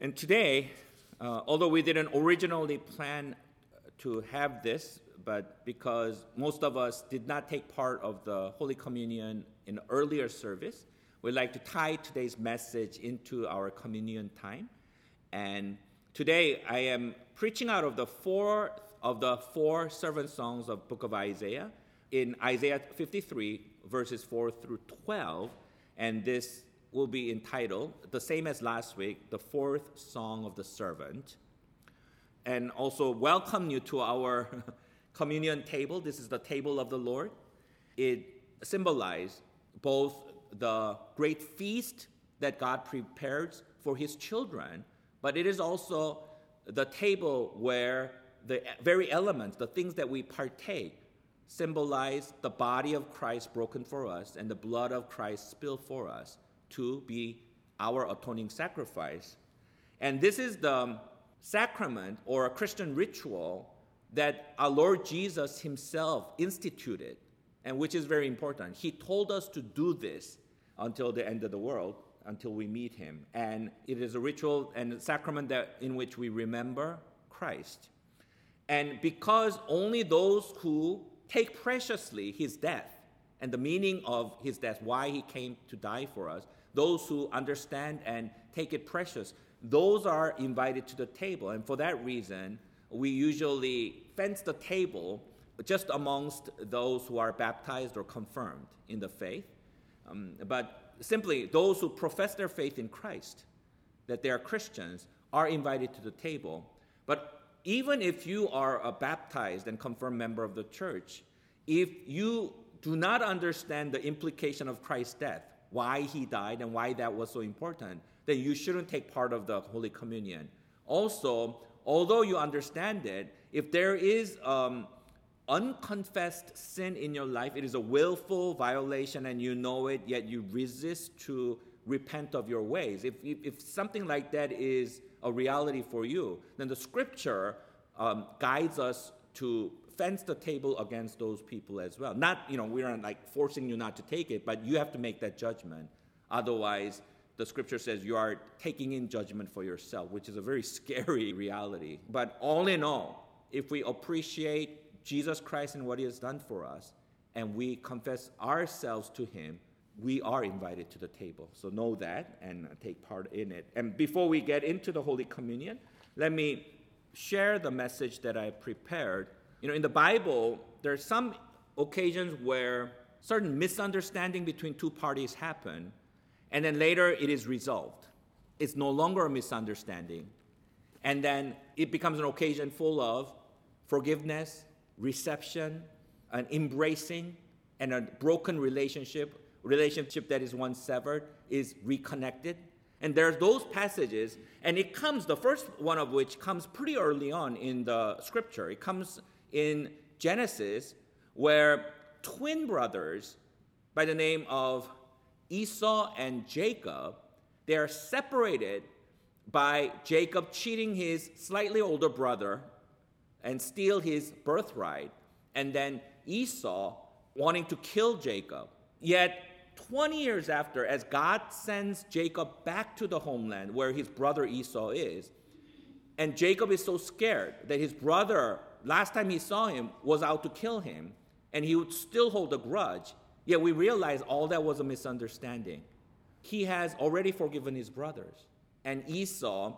And today, although we didn't originally plan to have this, but because most of us did not take part of the Holy Communion in earlier service, we'd like to tie today's message into our communion time. And today I am preaching out of the four servant songs of Book of Isaiah, in Isaiah 53, verses 4 through 12, and this will be entitled, the same as last week, the fourth song of the servant. And also welcome you to our communion table. This is the table of the Lord. It symbolizes both the great feast that God prepares for his children, but it is also the table where the very elements, the things that we partake, symbolize the body of Christ broken for us and the blood of Christ spilled for us to be our atoning sacrifice. And this is the sacrament or a Christian ritual that our Lord Jesus himself instituted, and which is very important. He told us to do this until the end of the world, until we meet him. And it is a ritual and a sacrament in which we remember Christ. And because only those who take preciously his death and the meaning of his death, why he came to die for us, those who understand and take it precious, those are invited to the table. And for that reason, we usually fence the table just amongst those who are baptized or confirmed in the faith. But simply those who profess their faith in Christ, that they are Christians, are invited to the table. But even if you are a baptized and confirmed member of the church, if you do not understand the implication of Christ's death, why he died and why that was so important, then you shouldn't take part of the Holy Communion. Also, although you understand it, if there is unconfessed sin in your life, it is a willful violation and you know it, yet you resist to repent of your ways. If something like that is a reality for you, then the scripture guides us to fence the table against those people as well. Not, we aren't like forcing you not to take it, but you have to make that judgment. Otherwise, the scripture says you are taking in judgment for yourself, which is a very scary reality. But all in all, if we appreciate Jesus Christ and what he has done for us, and we confess ourselves to him, we are invited to the table. So know that and take part in it. And before we get into the Holy Communion, let me share the message that I prepared. In the Bible, there are some occasions where certain misunderstanding between two parties happen, and then later it is resolved. It's no longer a misunderstanding. And then it becomes an occasion full of forgiveness, reception, an embracing, and a broken relationship that is once severed is reconnected. And there's those passages, and the first one of which comes pretty early on in the scripture. It comes in Genesis, where twin brothers by the name of Esau and Jacob, they are separated by Jacob cheating his slightly older brother and steal his birthright, and then Esau wanting to kill Jacob. Yet 20 years after, as God sends Jacob back to the homeland where his brother Esau is, and Jacob is so scared that his brother, last time he saw him, was out to kill him, and he would still hold a grudge, yet we realize all that was a misunderstanding. He has already forgiven his brothers, and Esau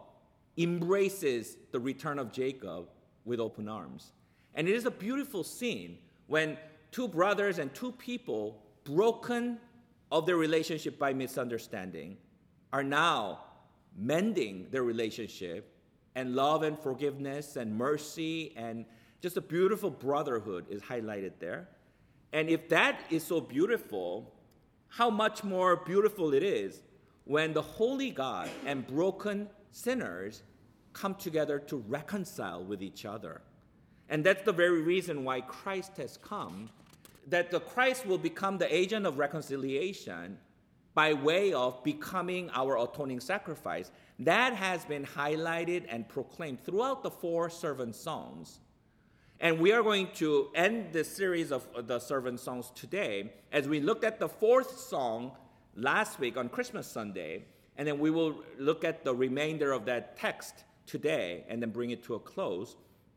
embraces the return of Jacob with open arms. And it is a beautiful scene when two brothers and two people broken of their relationship by misunderstanding are now mending their relationship, and love and forgiveness and mercy and just a beautiful brotherhood is highlighted there. And if that is so beautiful, how much more beautiful it is when the holy God and broken sinners come together to reconcile with each other. And that's the very reason why Christ has come, that the Christ will become the agent of reconciliation by way of becoming our atoning sacrifice. That has been highlighted and proclaimed throughout the four servant songs. And we are going to end this series of the servant songs today as we looked at the fourth song last week on Christmas Sunday. And then we will look at the remainder of that text today and then bring it to a close.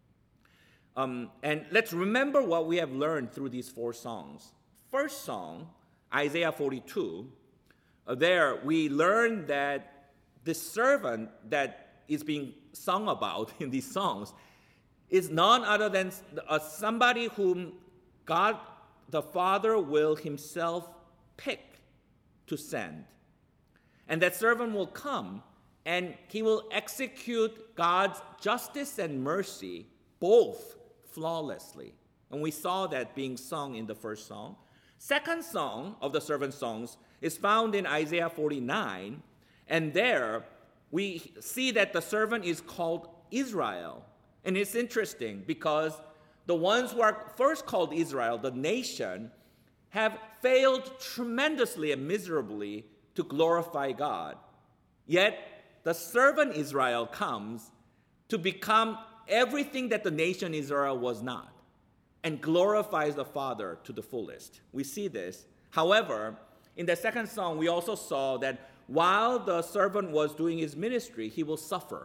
And let's remember what we have learned through these 4 songs. First song, Isaiah 42, there we learn that the servant that is being sung about in these songs is none other than somebody whom God the Father will himself pick to send. And that servant will come and he will execute God's justice and mercy both flawlessly. And we saw that being sung in the first song. Second song of the servant songs is found in Isaiah 49. And there we see that the servant is called Israel. And it's interesting because the ones who are first called Israel, the nation, have failed tremendously and miserably to glorify God. Yet the servant Israel comes to become everything that the nation Israel was not and glorifies the Father to the fullest. We see this. However, in the second song, we also saw that while the servant was doing his ministry, he will suffer.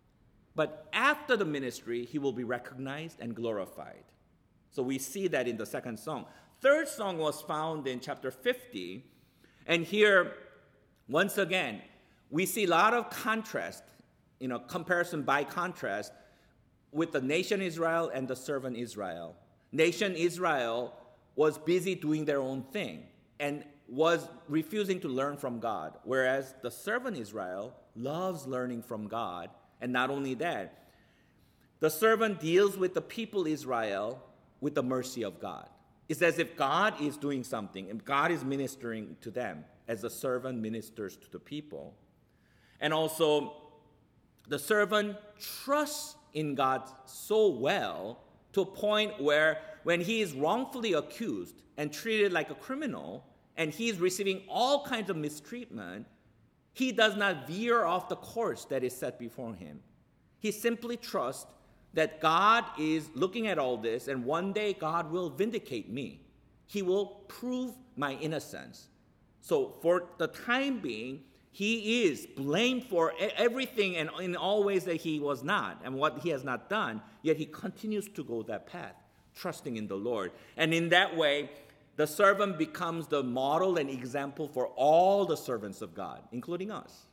But after the ministry, he will be recognized and glorified. So we see that in the second song. Third song was found in chapter 50. And here, once again, we see a lot of contrast, comparison by contrast with the nation Israel and the servant Israel. Nation Israel was busy doing their own thing and was refusing to learn from God, whereas the servant Israel loves learning from God. And not only that, the servant deals with the people Israel with the mercy of God. It's as if God is doing something and God is ministering to them as the servant ministers to the people. And also, the servant trusts in God so well to a point where when he is wrongfully accused and treated like a criminal and he is receiving all kinds of mistreatment, he does not veer off the course that is set before him. He simply trusts that God is looking at all this, and one day God will vindicate me. He will prove my innocence. So for the time being, he is blamed for everything and in all ways that he was not and what he has not done, yet he continues to go that path, trusting in the Lord. And in that way, the servant becomes the model and example for all the servants of God, including us.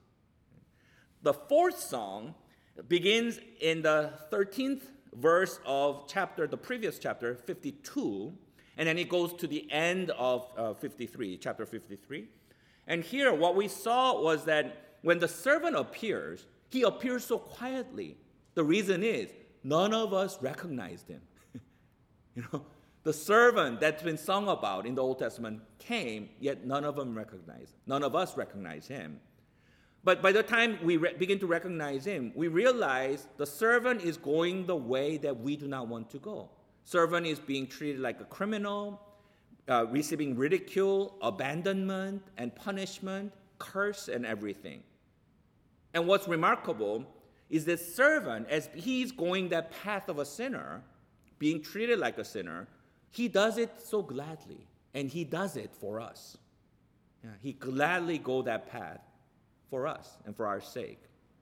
The fourth song begins in the 13th verse of the previous chapter, 52, and then it goes to the end of chapter 53. And here what we saw was that when the servant appears, he appears so quietly. The reason is none of us recognized him. The servant that's been sung about in the Old Testament came, yet none of us recognize him. But by the time we begin to recognize him, we realize the servant is going the way that we do not want to go. Servant is being treated like a criminal, receiving ridicule, abandonment, and punishment, curse, and everything. And what's remarkable is that servant, as he's going that path of a sinner, being treated like a sinner, he does it so gladly, and he does it for us. He gladly go that path for us and for our sake.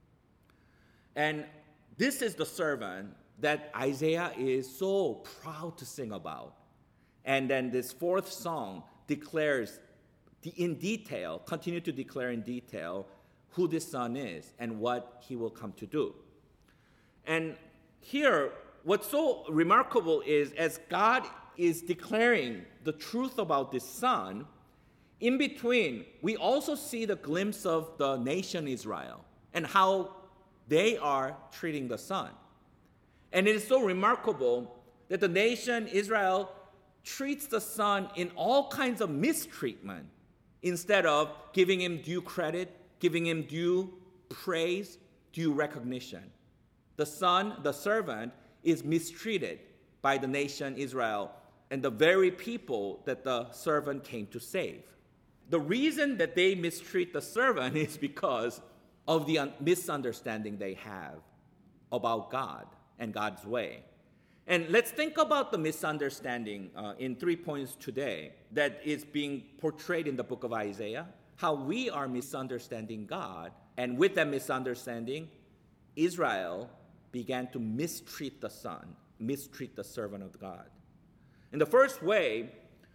And this is the servant that Isaiah is so proud to sing about. And then this fourth song declares in detail, continue to declare in detail who this son is and what he will come to do. And here, what's so remarkable is as God is declaring the truth about this son, in between, we also see the glimpse of the nation Israel and how they are treating the son. And it is so remarkable that the nation Israel treats the son in all kinds of mistreatment instead of giving him due credit, giving him due praise, due recognition. The son, the servant, is mistreated by the nation Israel and the very people that the servant came to save. The reason that they mistreat the servant is because of the misunderstanding they have about God and God's way. And let's think about the misunderstanding in 3 points today that is being portrayed in the book of Isaiah. how we are misunderstanding God. And with that misunderstanding, Israel began to mistreat the Son, mistreat the servant of God. In the first way,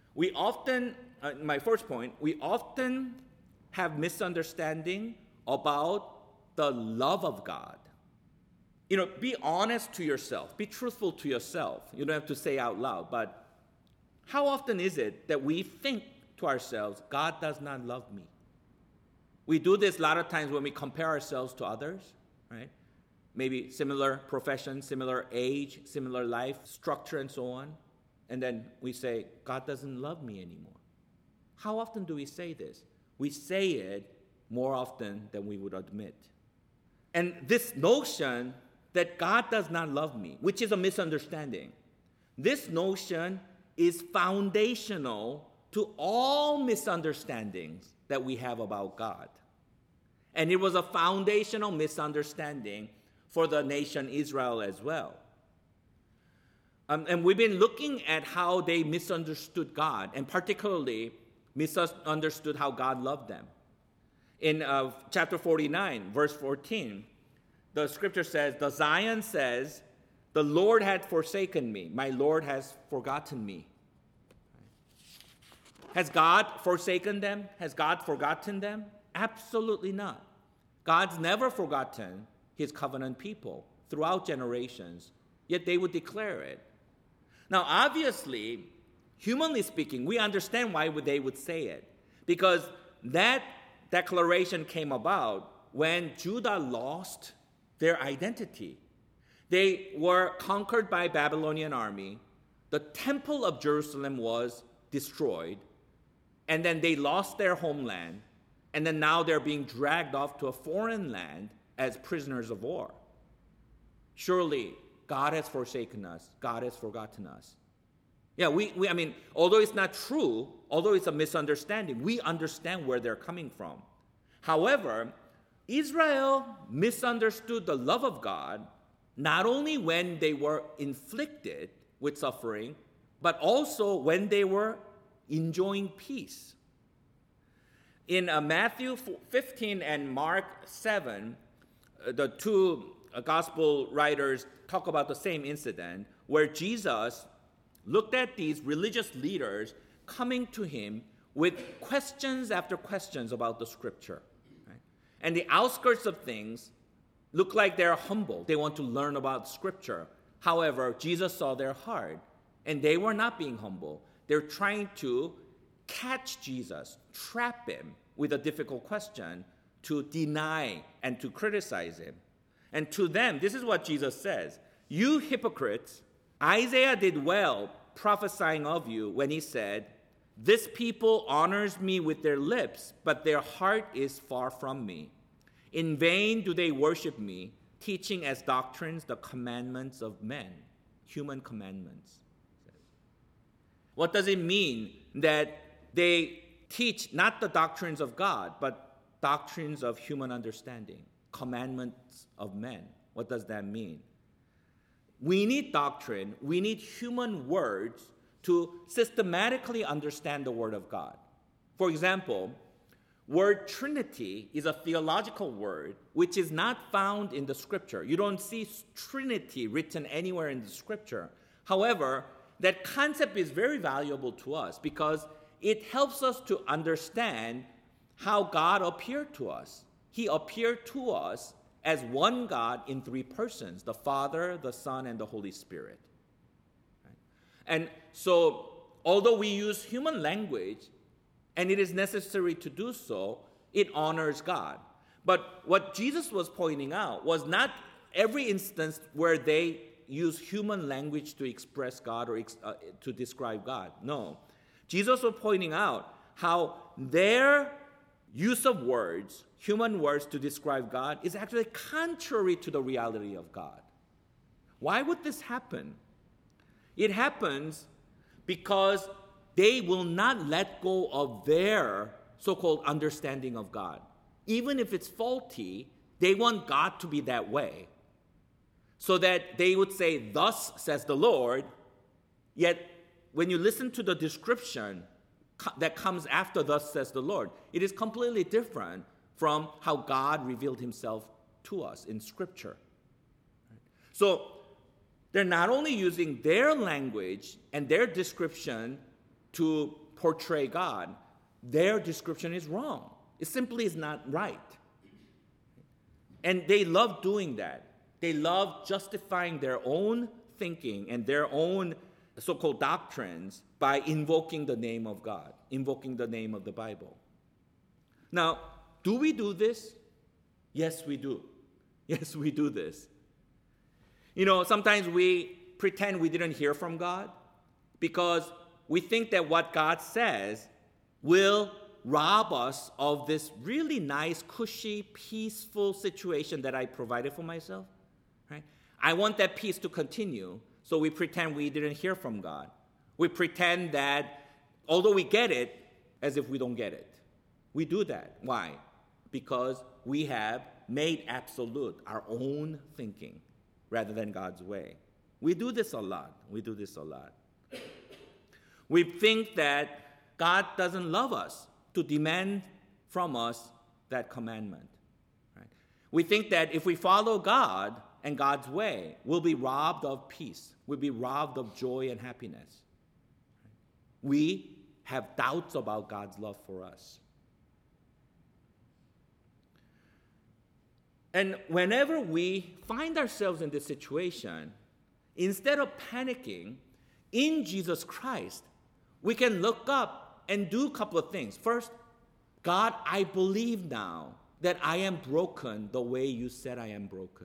my first point, we often have misunderstanding about the love of God. Be honest to yourself. Be truthful to yourself. You don't have to say out loud, but how often is it that we think to ourselves, God does not love me? We do this a lot of times when we compare ourselves to others, right? Maybe similar profession, similar age, similar life structure, and so on. And then we say, God doesn't love me anymore. How often do we say this? We say it more often than we would admit. And this notion that God does not love me, which is a misunderstanding, this notion is foundational to all misunderstandings that we have about God. And it was a foundational misunderstanding for the nation Israel as well. And we've been looking at how they misunderstood God, and particularly misunderstood how God loved them. In chapter 49, verse 14, the scripture says, "The Zion says, the Lord had forsaken me. My Lord has forgotten me." Has God forsaken them? Has God forgotten them? Absolutely not. God's never forgotten his covenant people throughout generations, yet they would declare it. Now, obviously, humanly speaking, we understand why they would say it, because that declaration came about when Judah lost their identity. They were conquered by Babylonian army. The temple of Jerusalem was destroyed. And then they lost their homeland. And then now they're being dragged off to a foreign land as prisoners of war. Surely, God has forsaken us. God has forgotten us. Yeah, I mean, although it's not true, although it's a misunderstanding, we understand where they're coming from. However, Israel misunderstood the love of God not only when they were inflicted with suffering, but also when they were enjoying peace. In Matthew 15 and Mark 7, the two gospel writers talk about the same incident where Jesus looked at these religious leaders coming to him with questions after questions about the scripture. Right? And the outskirts of things look like they're humble. They want to learn about scripture. However, Jesus saw their heart, and they were not being humble. They're trying to catch Jesus, trap him with a difficult question to deny and to criticize him. And to them, this is what Jesus says: "You hypocrites, Isaiah did well prophesying of you when he said, 'This people honors me with their lips, but their heart is far from me. In vain do they worship me, teaching as doctrines the commandments of men,'" human commandments. What does it mean that they teach not the doctrines of God, but doctrines of human understanding, commandments of men? What does that mean? We need doctrine, we need human words to systematically understand the Word of God. For example, word Trinity is a theological word which is not found in the Scripture. You don't see Trinity written anywhere in the Scripture. However, that concept is very valuable to us because it helps us to understand how God appeared to us. He appeared to us as one God in three persons: the Father, the Son, and the Holy Spirit. Right? And so, although we use human language, and it is necessary to do so, it honors God. But what Jesus was pointing out was not every instance where they use human language to express God or to describe God. No. Jesus was pointing out how their use of words, human words to describe God, is actually contrary to the reality of God. Why would this happen? It happens because they will not let go of their so-called understanding of God. Even if it's faulty, they want God to be that way. So that they would say, "Thus says the Lord," yet when you listen to the description, that comes after thus says the Lord. It is completely different from how God revealed himself to us in Scripture. So they're not only using their language and their description to portray God, their description is wrong. It simply is not right. And they love doing that. They love justifying their own thinking and their own so-called doctrines by invoking the name of God, invoking the name of the Bible. Now, do we do this? Yes, we do. Yes, we do this. Sometimes we pretend we didn't hear from God because we think that what God says will rob us of this really nice, cushy, peaceful situation that I provided for myself. Right? I want that peace to continue, so we pretend we didn't hear from God. We pretend that, although we get it, as if we don't get it. We do that. Why? Because we have made absolute our own thinking rather than God's way. We do this a lot. We think that God doesn't love us to demand from us that commandment. Right? We think that if we follow God and God's way, we'll be robbed of peace. We'll be robbed of joy and happiness. We have doubts about God's love for us. And whenever we find ourselves in this situation, instead of panicking, in Jesus Christ, we can look up and do a couple of things. First, God, I believe now that I am broken the way you said I am broken.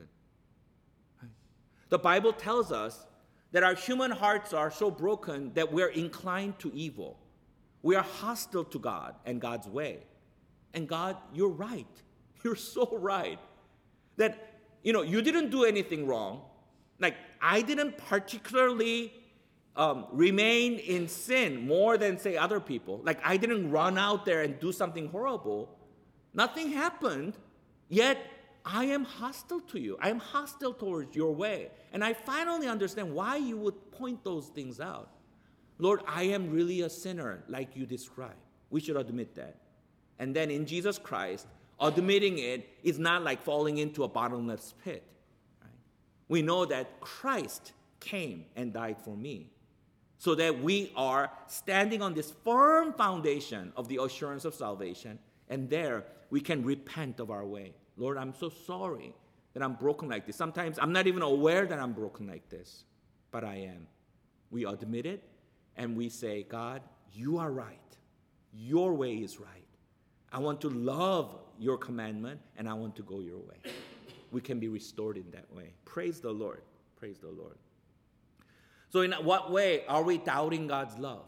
The Bible tells us that our human hearts are so broken that we're inclined to evil. We are hostile to God and God's way. And God, you're right. You're so right. That, you didn't do anything wrong. Like, I didn't particularly remain in sin more than, say, other people. Like, I didn't run out there and do something horrible. Nothing happened, yet I am hostile to you. I am hostile towards your way. And I finally understand why you would point those things out. Lord, I am really a sinner like you described. We should admit that. And then in Jesus Christ, admitting it is not like falling into a bottomless pit. Right? We know that Christ came and died for me so that we are standing on this firm foundation of the assurance of salvation, and there we can repent of our way. Lord, I'm so sorry that I'm broken like this. Sometimes I'm not even aware that I'm broken like this, but I am. We admit it, and we say, God, you are right. Your way is right. I want to love your commandment, and I want to go your way. We can be restored in that way. Praise the Lord. Praise the Lord. So in what way are we doubting God's love?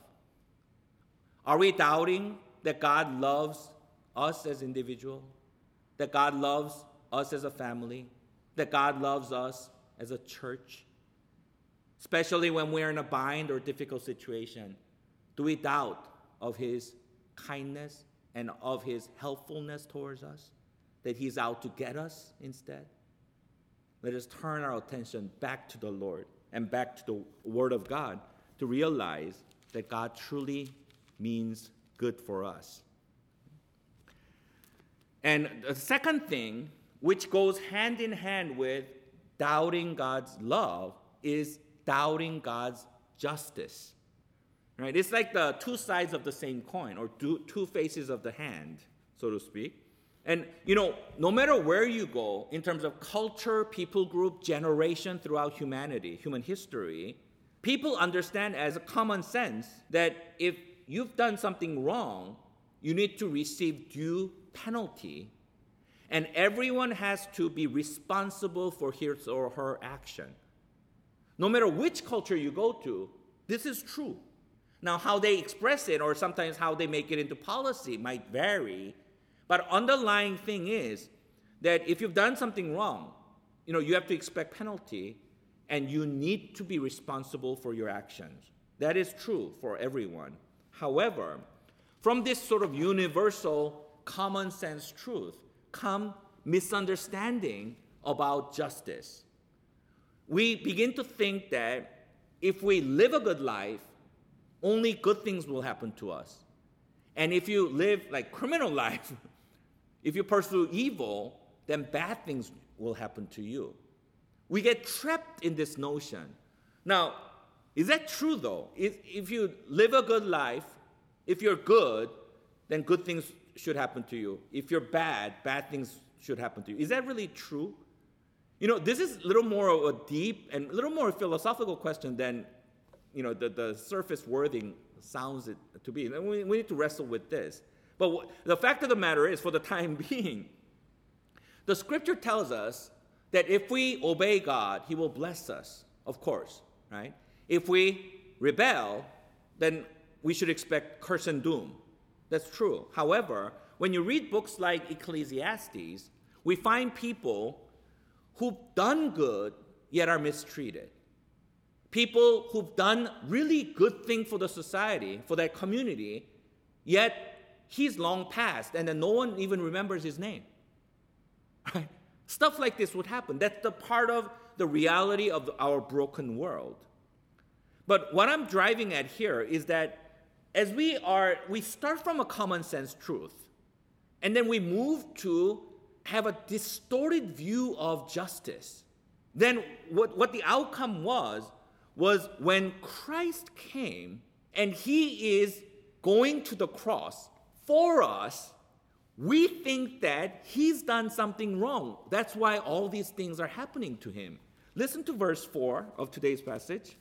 Are we doubting that God loves us as individuals? That God loves us as a family? That God loves us as a church? Especially when we're in a bind or difficult situation, do we doubt of his kindness and of his helpfulness towards us, that he's out to get us instead? Let us turn our attention back to the Lord and back to the Word of God to realize that God truly means good for us. And the second thing, which goes hand in hand with doubting God's love, is doubting God's justice. Right? It's like the two sides of the same coin, or two faces of the hand, so to speak. And, no matter where you go, in terms of culture, people group, generation throughout humanity, human history, people understand as a common sense that if you've done something wrong, you need to receive due penalty, and everyone has to be responsible for his or her action. No matter which culture you go to, this is true. Now, how they express it, or sometimes how they make it into policy, might vary. But underlying thing is that if you've done something wrong, you have to expect penalty, and you need to be responsible for your actions. That is true for everyone. However, from this sort of universal common sense truth come misunderstanding about justice. We begin to think that if we live a good life, only good things will happen to us. And if you live like criminal life, if you pursue evil, then bad things will happen to you. We get trapped in this notion. Now, is that true though? If you live a good life, if you're good, then good things should happen to you. If you're bad, bad things should happen to you. Is that really true? This is a little more of a deep and a little more philosophical question than, the surface wording sounds it to be. And we need to wrestle with this. But the fact of the matter is, for the time being, the scripture tells us that if we obey God, he will bless us, of course, right? If we rebel, then we should expect curse and doom. That's true. However, when you read books like Ecclesiastes, we find people who've done good yet are mistreated. People who've done really good things for the society, for their community, yet he's long passed and then no one even remembers his name. Right? Stuff like this would happen. That's the part of the reality of our broken world. But what I'm driving at here is that as we start from a common sense truth, and then we move to have a distorted view of justice. Then what the outcome was when Christ came and he is going to the cross for us, we think that he's done something wrong. That's why all these things are happening to him. Listen to verse 4 of today's passage.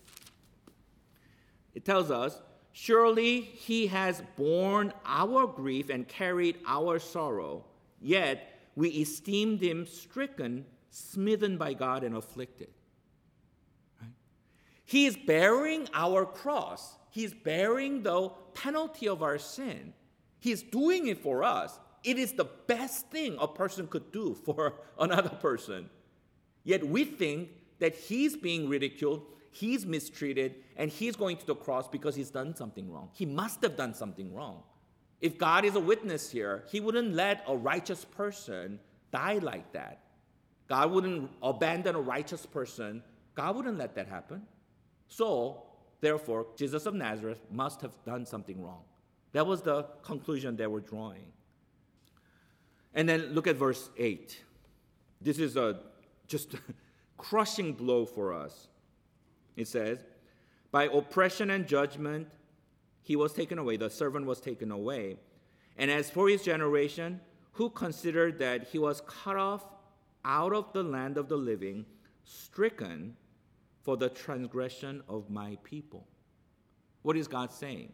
It tells us, "Surely he has borne our grief and carried our sorrow, yet we esteemed him stricken, smitten by God, and afflicted." Right? He is bearing our cross. He's bearing the penalty of our sin. He's doing it for us. It is the best thing a person could do for another person. Yet we think that he's being ridiculed, he's mistreated, and he's going to the cross because he's done something wrong. He must have done something wrong. If God is a witness here, he wouldn't let a righteous person die like that. God wouldn't abandon a righteous person. God wouldn't let that happen. So, therefore, Jesus of Nazareth must have done something wrong. That was the conclusion they were drawing. And then look at verse 8. This is just a crushing blow for us. It says, "By oppression and judgment he was taken away, the servant was taken away. And as for his generation, who considered that he was cut off out of the land of the living, stricken for the transgression of my people." What is God saying?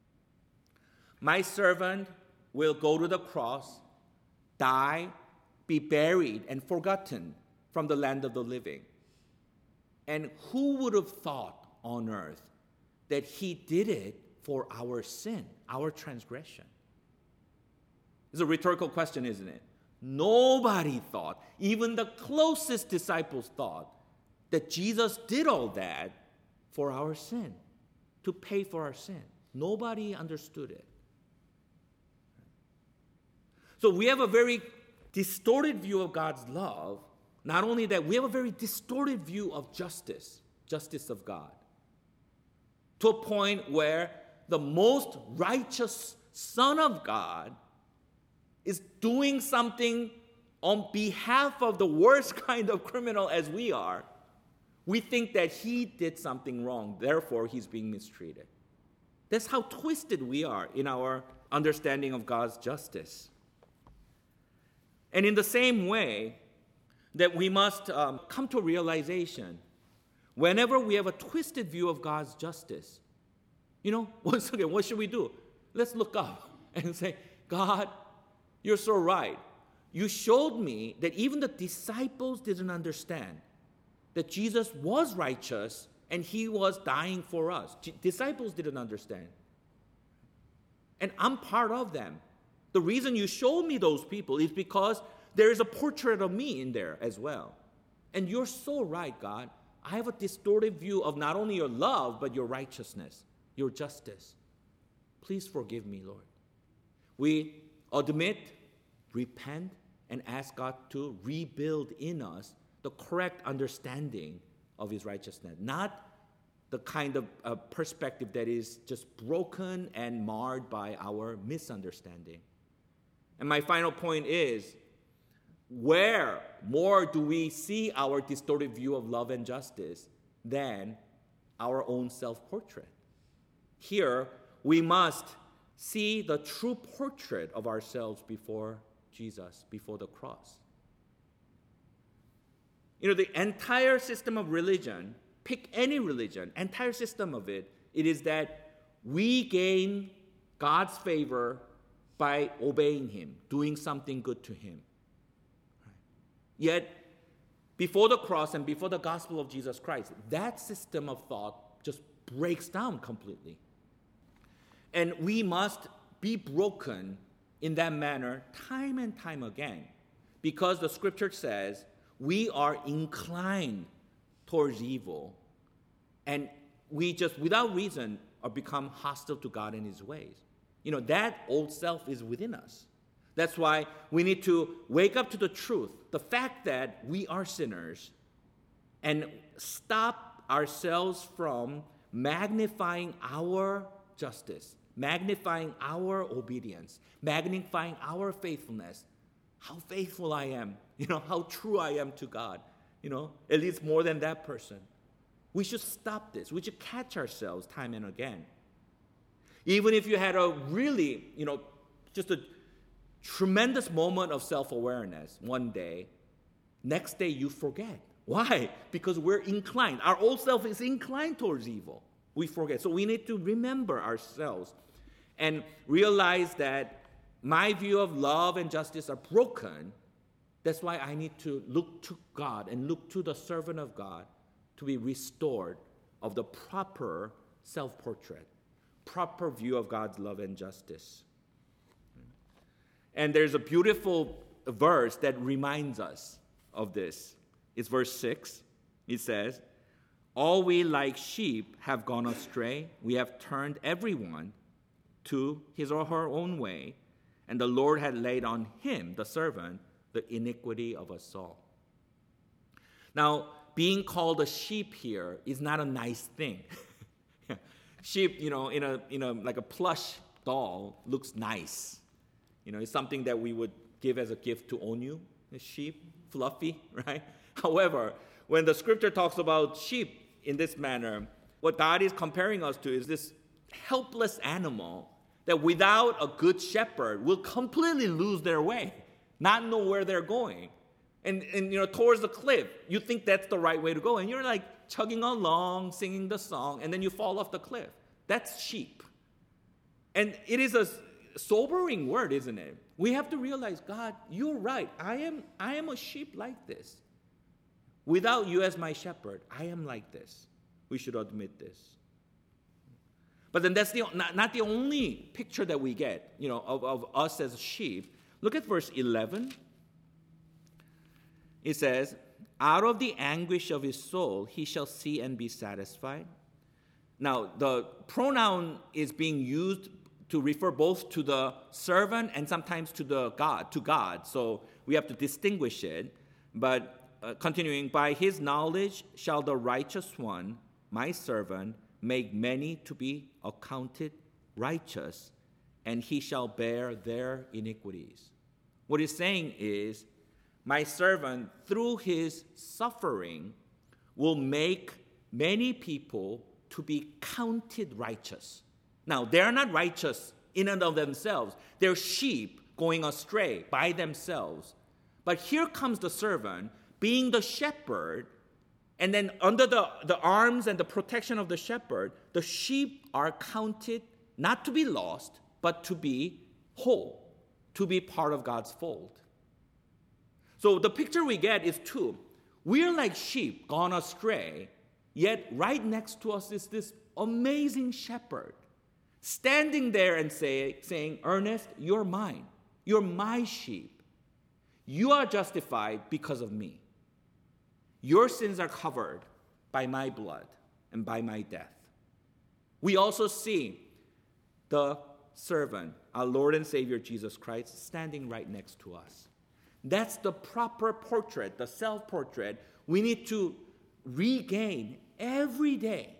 My servant will go to the cross, die, be buried, and forgotten from the land of the living. And who would have thought on earth that he did it for our sin, our transgression? It's a rhetorical question, isn't it? Nobody thought, even the closest disciples thought, that Jesus did all that for our sin, to pay for our sin. Nobody understood it. So we have a very distorted view of God's love. Not only that, we have a very distorted view of justice of God, to a point where the most righteous Son of God is doing something on behalf of the worst kind of criminal as we are. We think that he did something wrong, therefore he's being mistreated. That's how twisted we are in our understanding of God's justice. And in the same way that we must come to a realization, whenever we have a twisted view of God's justice, once again, what should we do? Let's look up and say, God, you're so right. You showed me that even the disciples didn't understand that Jesus was righteous and he was dying for us. Disciples didn't understand. And I'm part of them. The reason you showed me those people is because there is a portrait of me in there as well. And you're so right, God. I have a distorted view of not only your love, but your righteousness, your justice. Please forgive me, Lord. We admit, repent, and ask God to rebuild in us the correct understanding of his righteousness, not the kind of perspective that is just broken and marred by our misunderstanding. And my final point is, where more do we see our distorted view of love and justice than our own self-portrait? Here, we must see the true portrait of ourselves before Jesus, before the cross. The entire system of religion, pick any religion, entire system of it is that we gain God's favor by obeying Him, doing something good to Him. Yet, before the cross and before the gospel of Jesus Christ, that system of thought just breaks down completely. And we must be broken in that manner time and time again, because the scripture says we are inclined towards evil, and we just, without reason, are become hostile to God and His ways. That old self is within us. That's why we need to wake up to the truth, the fact that we are sinners, and stop ourselves from magnifying our justice, magnifying our obedience, magnifying our faithfulness, how faithful I am, how true I am to God, at least more than that person. We should stop this. We should catch ourselves time and again. Even if you had a really, just a tremendous moment of self-awareness one day, next day you forget. Why? Because we're inclined. Our old self is inclined towards evil. We forget. So we need to remember ourselves and realize that my view of love and justice are broken. That's why I need to look to God and look to the servant of God to be restored of the proper self-portrait, proper view of God's love and justice. And there's a beautiful verse that reminds us of this. It's verse 6. It says, "All we like sheep have gone astray. We have turned everyone to his or her own way, and the Lord had laid on him, the servant, the iniquity of us all." Now, being called a sheep here is not a nice thing. Sheep, in a like a plush doll looks nice. It's something that we would give as a gift to Onyu, a sheep, fluffy, right? However, when the scripture talks about sheep in this manner, what God is comparing us to is this helpless animal that without a good shepherd will completely lose their way, not know where they're going. And towards the cliff, you think that's the right way to go, and you're like chugging along, singing the song, and then you fall off the cliff. That's sheep. And it is a sobering word, isn't it? We have to realize, God, you're right. I am a sheep like this. Without you as my shepherd, I am like this. We should admit this. But then that's not the only picture that we get, of us as sheep. Look at verse 11. It says, "Out of the anguish of his soul he shall see and be satisfied." Now, the pronoun is being used to refer both to the servant and sometimes to God. So we have to distinguish it. But continuing, "By his knowledge shall the righteous one, my servant, make many to be accounted righteous, and he shall bear their iniquities." What he's saying is, my servant, through his suffering, will make many people to be counted righteous. Now, they are not righteous in and of themselves. They're sheep going astray by themselves. But here comes the servant, being the shepherd, and then under the arms and the protection of the shepherd, the sheep are counted not to be lost, but to be whole, to be part of God's fold. So the picture we get is two. We're like sheep gone astray, yet right next to us is this amazing shepherd standing there and saying, "Ernest, you're mine. You're my sheep. You are justified because of me. Your sins are covered by my blood and by my death." We also see the servant, our Lord and Savior Jesus Christ, standing right next to us. That's the proper portrait, the self-portrait we need to regain every day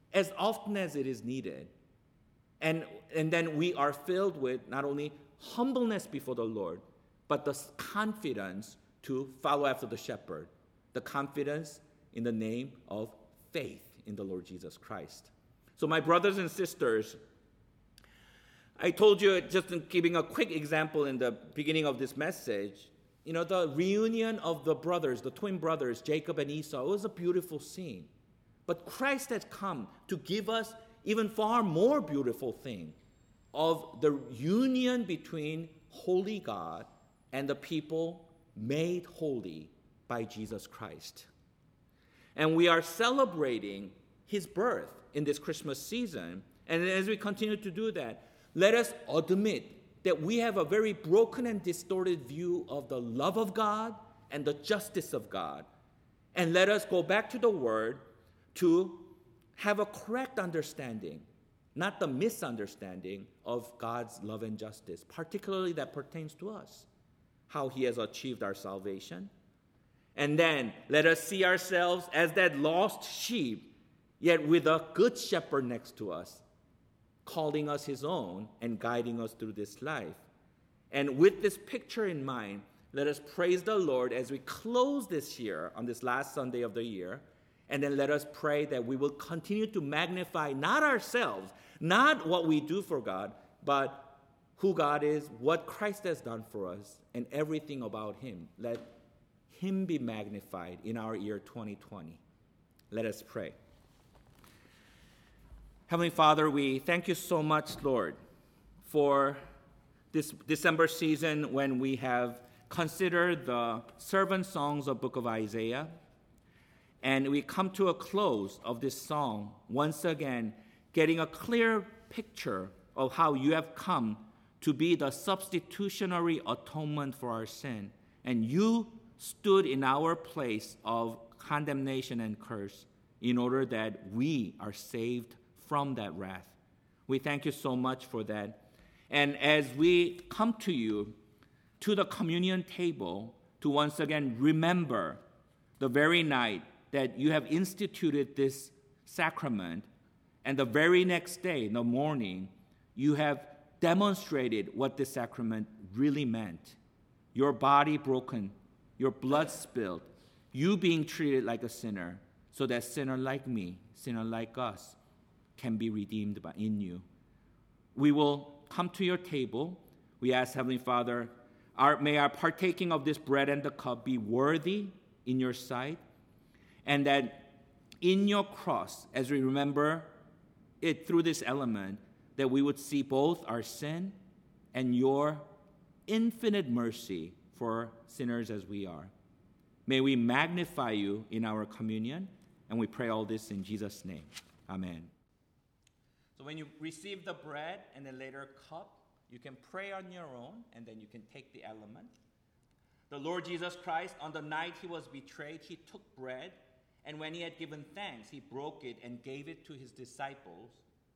as often as it is needed. And then we are filled with not only humbleness before the Lord, but the confidence to follow after the shepherd, the confidence in the name of faith in the Lord Jesus Christ. So my brothers and sisters, I told you, just in giving a quick example in the beginning of this message, the reunion of the brothers, the twin brothers, Jacob and Esau, it was a beautiful scene. But Christ has come to give us even far more beautiful thing of the union between holy God and the people made holy by Jesus Christ. And we are celebrating his birth in this Christmas season. And as we continue to do that, let us admit that we have a very broken and distorted view of the love of God and the justice of God. And let us go back to the Word to have a correct understanding, not the misunderstanding of God's love and justice, particularly that pertains to us, how he has achieved our salvation. And then let us see ourselves as that lost sheep, yet with a good shepherd next to us, calling us his own and guiding us through this life. And with this picture in mind, let us praise the Lord as we close this year on this last Sunday of the year. And then let us pray that we will continue to magnify not ourselves, not what we do for God, but who God is, what Christ has done for us, and everything about him. Let him be magnified in our year 2020. Let us pray. Heavenly Father, we thank you so much, Lord, for this December season when we have considered the servant songs of book of Isaiah. And we come to a close of this song, once again, getting a clear picture of how you have come to be the substitutionary atonement for our sin. And you stood in our place of condemnation and curse in order that we are saved from that wrath. We thank you so much for that. And as we come to you, to the communion table, to once again remember the very night that you have instituted this sacrament, and the very next day, in the morning, you have demonstrated what this sacrament really meant. Your body broken, your blood spilled, you being treated like a sinner, so that sinner like me, sinner like us, can be redeemed in you. We will come to your table. We ask, Heavenly Father, may our partaking of this bread and the cup be worthy in your sight, and that in your cross, as we remember it through this element, that we would see both our sin and your infinite mercy for sinners as we are. May we magnify you in our communion, and we pray all this in Jesus' name. Amen. So when you receive the bread and then later cup, you can pray on your own, and then you can take the element. The Lord Jesus Christ, on the night he was betrayed, he took bread, and when he had given thanks, he broke it and gave it to his disciples.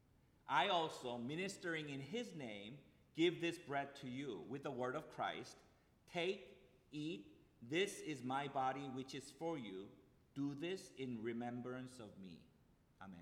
I also, ministering in his name, give this bread to you with the word of Christ. Take, eat, this is my body which is for you. Do this in remembrance of me. Amen.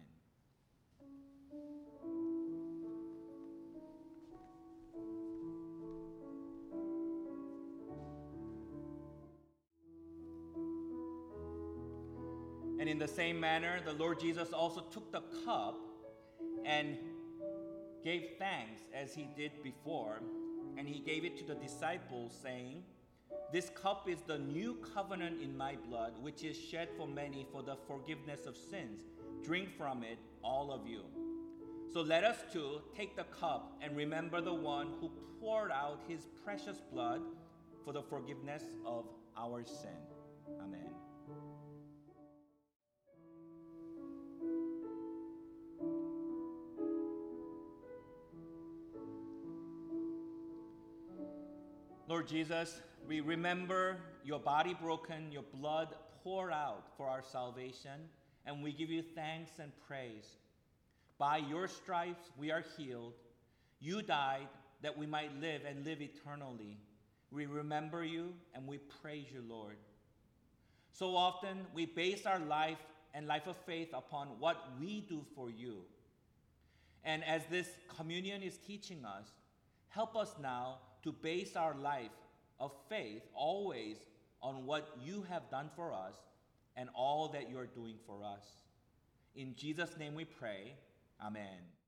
And in the same manner, the Lord Jesus also took the cup and gave thanks as he did before, and he gave it to the disciples, saying, "This cup is the new covenant in my blood, which is shed for many for the forgiveness of sins. Drink from it, all of you." So let us too take the cup and remember the one who poured out his precious blood for the forgiveness of our sin. Amen. Lord Jesus, we remember your body broken, your blood poured out for our salvation, and we give you thanks and praise. By your stripes we are healed. You died that we might live and live eternally. We remember you and we praise you, Lord. So often we base our life and life of faith upon what we do for you. And as this communion is teaching us, help us now to base our life of faith always on what you have done for us and all that you're doing for us. In Jesus' name we pray. Amen.